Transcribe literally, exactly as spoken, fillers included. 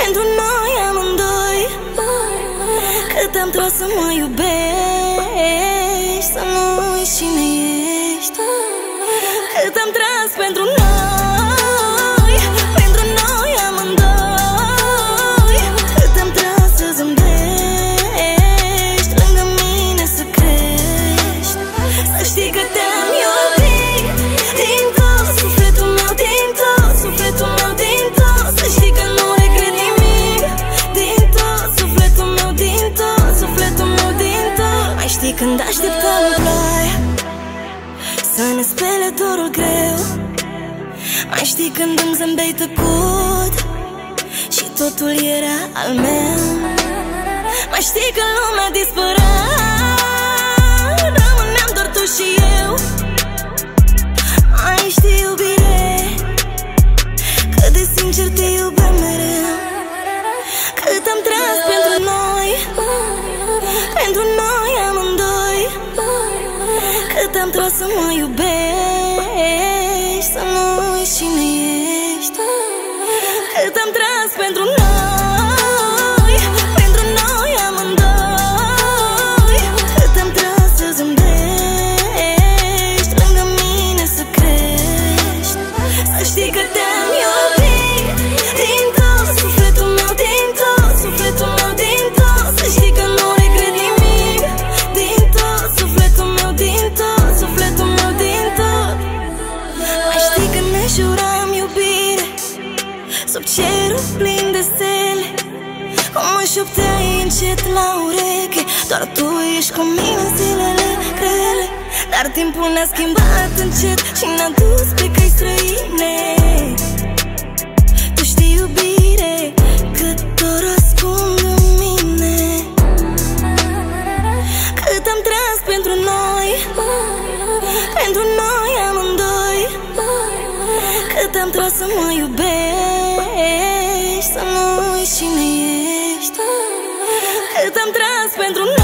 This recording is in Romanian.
pentru noi amândoi. Cât am tras să mă iubești, să nu uiți cine ești. Cât am tras pentru noi, pentru noi amândoi. Cât am tras să zâmbești lângă mine, să crești. Să știi că te-am iubit din tot sufletul meu, din tot sufletul meu, din tot. Să știi că nu regret nimic, din tot sufletul meu, din tot sufletul meu, din tot. Mai știi când așteptam în ploaie să ne spele dorul greu? Mai știi când îmi zâmbeai tăcut și totul era al meu? Mai știi când lumea dispărea, rămâneam doar tu și eu? Mai știi, iubire, cât de sincer te iubeam mereu? Cât am tras pentru noi, pentru noi amândoi. Cât am tras să mă iubești, să nu uiți cine ești. Cât am tras pentru noi, pentru noi amândoi. Cât am tras să zâmbești lângă mine, să crești. Să știi că te-am iubit din tot sufletul meu, din tot sufletul meu, din tot. Să știi că nu regret nimic, din tot sufletul meu, din tot sufletul meu, din tot. Mai știi când ne juram iubire sub cerul plin de stele, cum mă șopteai încet la ureche, doar tu ești cu mine în zilele grele. Dar timpul ne-a schimbat încet și ne-a dus pe căi străine. Tu știi, iubire, cât dor ascund în mine. Cât am tras pentru noi, pentru noi amândoi. Cât am tras să mă iubești, să nu uiți cine ești. Cât am tras pentru noi.